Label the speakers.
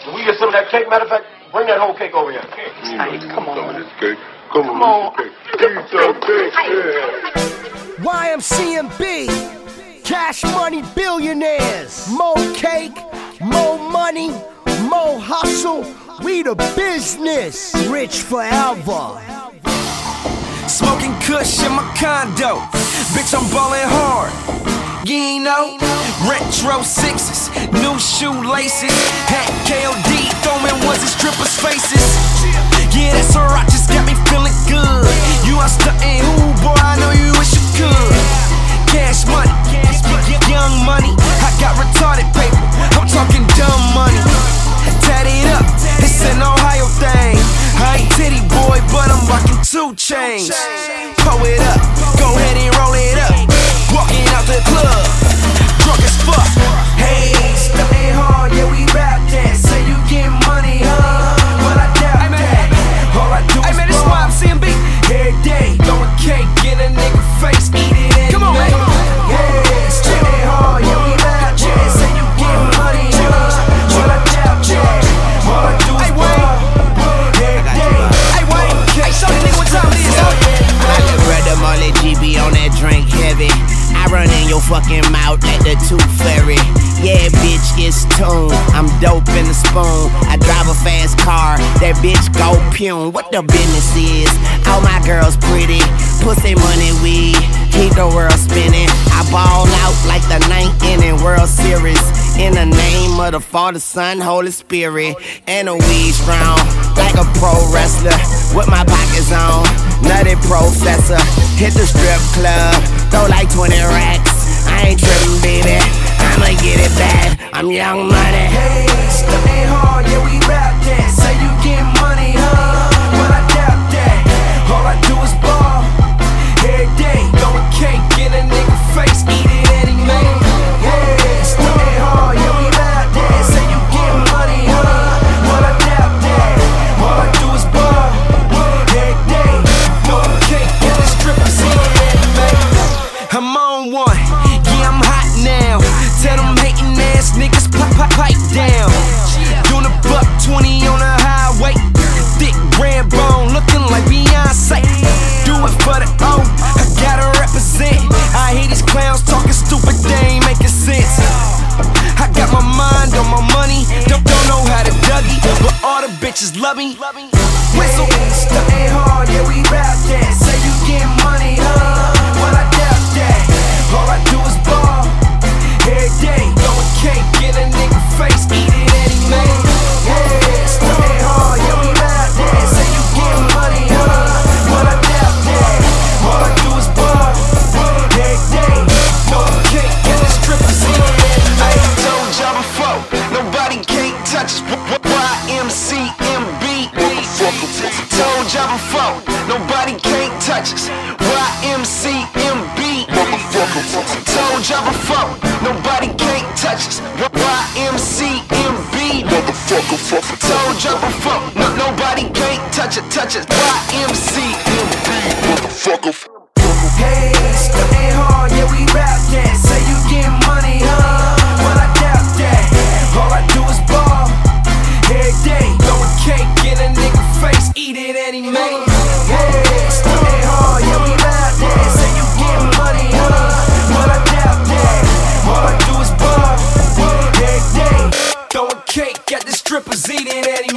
Speaker 1: Can we get some of that cake? Matter of fact, bring that whole cake over here.
Speaker 2: Hey, come on.
Speaker 1: This cake. Come on. Eat some cake. Yeah.
Speaker 3: YMCMB, Cash Money Billionaires. More cake, more money, more hustle. We the business. Rich forever.
Speaker 4: Smoking kush in my condo. Bitch, I'm ballin' hard. You ain't know. Retro sixes, new shoelaces. Hat KOD, throwing ones in strippers' faces. Yeah, that's alright, just got me feeling good. You are stuntin', ooh boy, I know you wish you could. Cash money, young money. I got retarded paper, I'm talking dumb money. Tat it up, it's an Ohio thing. I ain't titty boy, but I'm rockin' 2 chains. Pull it up, go ahead and roll it up. Walking out the club, drunk as fuck. Hey, stuntin' hard, yeah we rap that. Say you get money, huh? But I doubt that. All I do is man, this why I'm CMB. Every day, throwing cake in a nigga face, eat it anyway. Come on, man. Yeah, stuntin' hard, yeah we rap that. Say you get money, huh? But I doubt that. All I do is every day. Hey Wayne, hey, show the nigga what time it is.
Speaker 5: I let brother Marley GB on that drink heavy. I run in your fucking mouth like the Tooth Fairy. Yeah, bitch, it's Tune. I'm dope in the spoon. I drive a fast car. That bitch go pune. What the business is? All my girls pretty. Pussy, money, weed. Keep the world spinning. I ball out like the 9th inning World Series. In the name of the Father, Son, Holy Spirit. And the weed strong. Like a pro wrestler. With my pockets on. Nutty professor. Hit the strip club. Throw like 20 racks. I ain't trippin', baby. I'ma get it back. I'm Young Money.
Speaker 4: Hey, stuntin' hard, yeah we rap that. Say you get money, huh? But I doubt that. All I do is ball. Every day, throwing cake in a nigga face, eat it anyway. Yeah, stuntin' hard, yeah we rap that. Say you get money, huh? But I doubt that. All I do is ball. Every day, throwing cake in the strippers, eat it anyway. I'm on one, yeah I'm hot now. Tell them hatin' ass niggas pipe down. Doing a $120 on the highway. Thick red bone looking like Beyonce. Do it for the O, I gotta represent. I hear these clowns talking stupid, they ain't making sense. I got my mind on my money, don't know how to Dougie, but all the bitches love me. Whistle, stuntin' hard, yeah we rap that. Say you get money, huh? But I doubt that. All I do is ball. Every day, throwing cake in a nigga face, eat it anyway. Yeah, stuntin' hard, yeah we rap that. Say you get money, huh? But I doubt that. All I do is ball. Every day, throwing cake in the strippers, eat it anyway. I ain't told y'all before, nobody can't touch us. YMCMB. Told y'all before, nobody can't touch us. YMCMB. Told y'all before, nobody can't touch us. YMCMB. Told y'all before, nobody can't touch it. YMCMB. Hey, stuntin' hard, yeah we rap that. Say you get money, huh? But I doubt that. All I do is ball. Every day, throwing cake in a nigga face, eat it anyway. Yeah, stuntin' hard, yeah we rap that. Say you get money, huh? But I doubt that. All I do is ball. Every day, throwing cake at the strippers, eat it anyway.